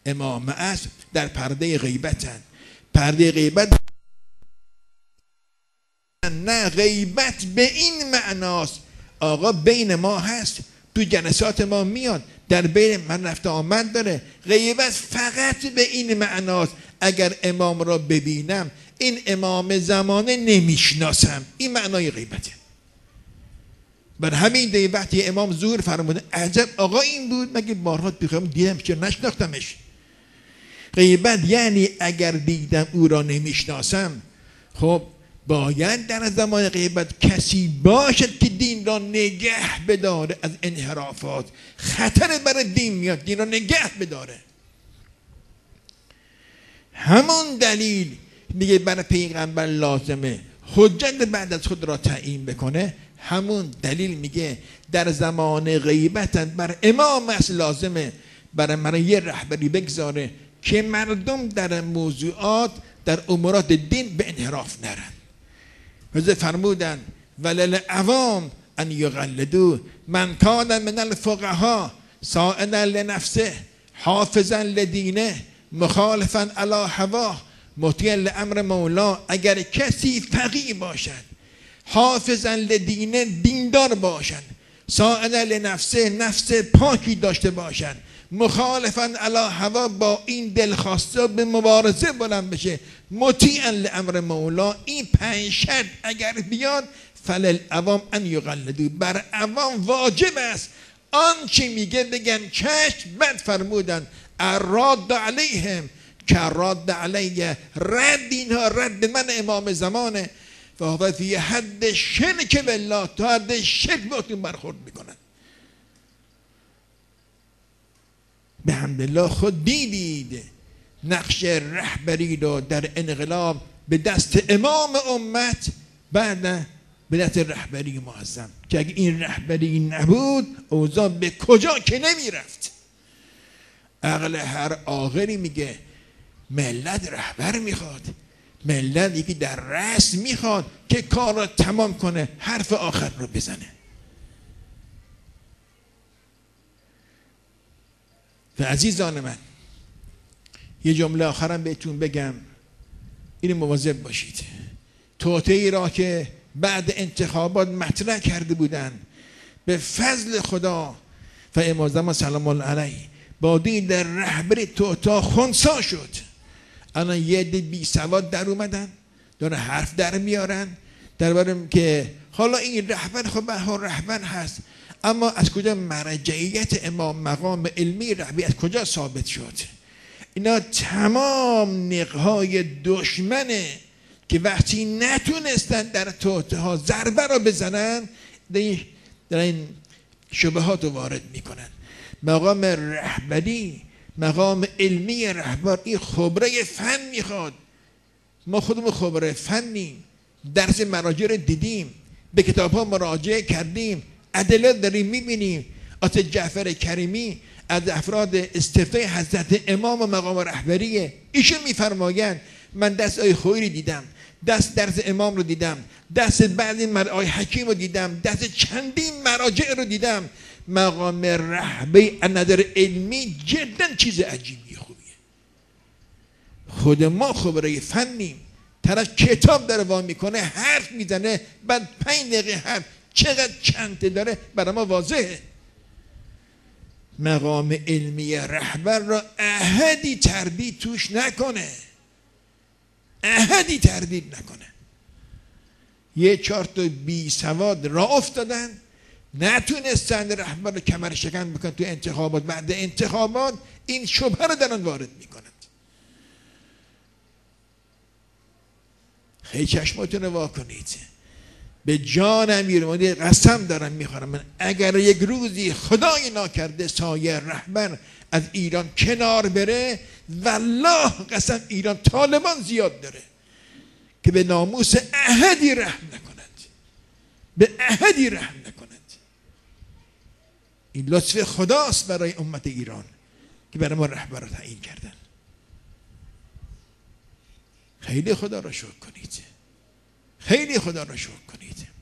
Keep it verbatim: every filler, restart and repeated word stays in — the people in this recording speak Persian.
امام است در پرده غیبتن. پرده غیبت نه، غیبت به این معناست آقا بین ما هست، تو جلسات ما میاد، در بین من رفت آمد داره. غیبت فقط به این معناست اگر امام را ببینم این امام زمانه نمیشناسم، این معنای غیبته. بر همین دی وقتی امام ظهور فرموده عجب آقا این بود، مگه بارها بخوام دیدم که نشناختمش. غیبت یعنی اگر دیدم او را نمیشناسم، خب باید در زمان غیبت کسی باشد که دین را نگه بداره از انحرافات. خطر برای دین میاد، دین را نگه بداره. همون دلیل میگه برای پیغمبر لازمه حجت بعد از خود را تعیین بکنه. همون دلیل میگه در زمان غیبت بر امام است لازمه برای من یه رهبری بگذاره که مردم در موضوعات در امورات دین به انحراف نرن. وزه فرمودن ولل عوام ان یقلدو من کان من الفقها سائلا لنفسه حافظا لدینه مخالفا علی هواه مطیعا لامر مولا. اگر کسی فقیه باشد، حافظا لدینه دیندار باشد، سائلا لنفسه نفس پاکی داشته باشد، مخالفا علی هوا با این دلخواسته به مبارزه بلند بشه، مطیعا لامر مولا، این پنج شرط اگر بیاد فلل عوام ان یقلدو، بر عوام واجب است آنچه میگه بگن چشم. بعد فرمودن الراد علیهم که راد علیه، رد اینها رد من امام زمانه و فی حد شرک بالله، تا حد شرک باتون برخورد میکنن. به حمدالله خود دیدید نقش رهبری رو در انقلاب به دست امام امت، بعد به دست رهبری معظم، که اگه این رهبری نبود اوضاع به کجا که نمی رفت. عقل هر عاقلی میگه ملت رهبر میخواد، ملت یکی در رأس میخواد که کار را تمام کنه، حرف آخر رو بزنه. و عزیزان من یه جمله آخرم بهتون بگم، این مواظب باشید. توطئه‌ای را که بعد انتخابات مطرح کرده بودن، به فضل خدا و امام زمان سلام الله علیه با دین در رهبری توطئه خنثی شد. الان یه عده بی سواد در اومدن داره حرف در میارن درباره که حالا این رهبر خب به رهبر هست، اما از کجا مرجعیت امام مقام علمی رهبری از کجا ثابت شد؟ اینا تمام نقهای دشمنه که وقتی نتونستن در توطئه ها ضربه را بزنن در این شبهات رو وارد میکنن. مقام رهبری، مقام علمی رهبر، این خبره فن میخواد. ما خودمون خبره فنیم، درس مراجع رو دیدیم، به کتاب ها مراجعه کردیم، ادله داریم میبینیم. آت جعفر کریمی از افراد استفتای حضرت امام و مقام رهبریه. ایشون میفرمایند من دست آی خویری دیدم، دست درس امام رو دیدم، دست بعضی آی حکیم رو دیدم، دست چندین مراجع رو دیدم. مقام رهبری از نظر علمی جدا چیز عجیبی خوبیه. خود ما خبره فنیم، طرف کتاب داره وا میکنه حرف میزنه، بعد پنج دقیقه حرف چقدر چنته داره برای ما واضحه. مقام علمی رهبر را احدی تردید توش نکنه، احدی تردید نکنه. یه چهار تا بی سواد را افتادن، نتونستن رهبر رو کمر شکن بکنن تو انتخابات. بعد انتخابات این شبهه رو در آن وارد میکنند. خیلی چشماتون رو وا کنید. به جان امیرالمومنین قسم دارم میخورم، من اگر یک روزی خدای ناکرده سایه رهبر از ایران کنار بره، والله قسم ایران طالبان زیاد داره که به ناموس احدی رحم نکنند، به احدی رحم نکنند. این لطف خداست برای امت ایران که برای ما رهبر را تعیین کردن. خیلی خدا را شکر کنید، خیلی خدا را شکر کنید.